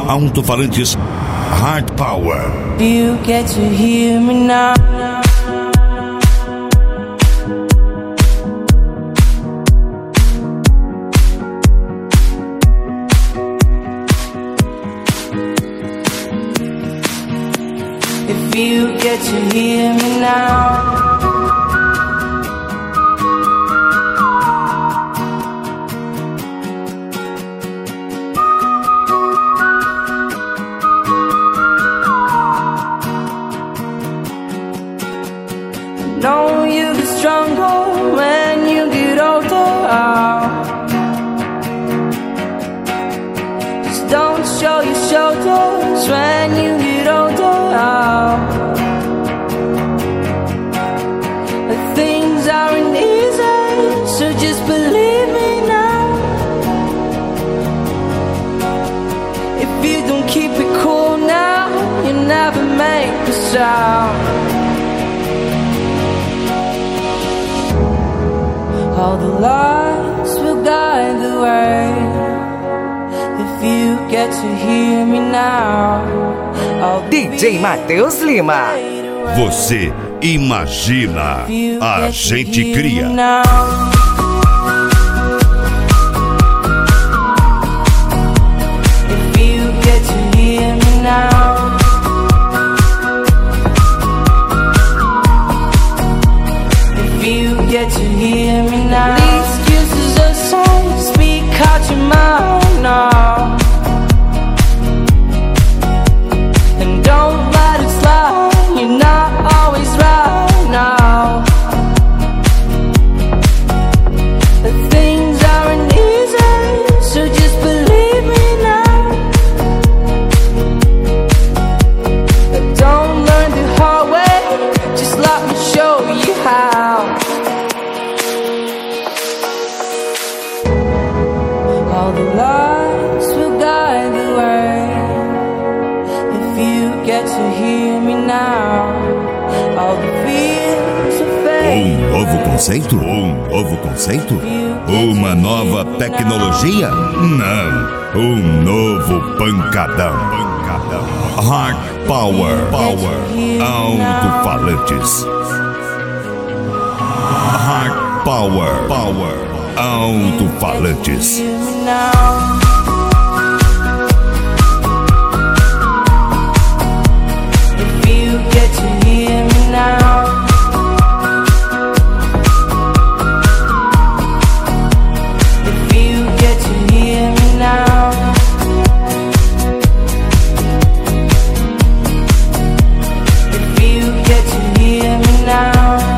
Alto-falantes Heart Power. You get to hear me now. If you get to hear me now. Know you get stronger when you get older. Just don't show your shoulders when you get older. But things aren't easy, so just believe me now. If you don't keep it cool now, you never make a sound. All the lights will guide the way. If you get to hear me now. DJ Matheus Lima. Você imagina, a gente cria. If you get to hear me now. If you get to hear me now. The excuses aside, speak out your mind now. And don't let it slide, you're not always right now. The things aren't easy, so just believe me now. But don't learn the hard way, just let me show you how. All the lights will guide the way. If you get to hear me now, all the fears will fade. Novo conceito? Novo conceito? Uma nova tecnologia? Não, novo pancadão. Heart Power. Alto-falantes. Heart Power. Alto-falantes. If you get to hear me now. If you get to hear me now. If you get to hear me now.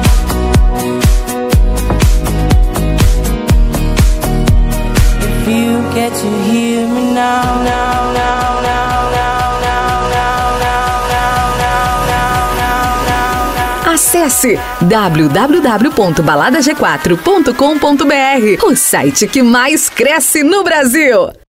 If you get to hear me now, now, now, now, now, now, now, now, now, now, now. Acesse www.baladag4.com.br, o site que mais cresce no Brasil.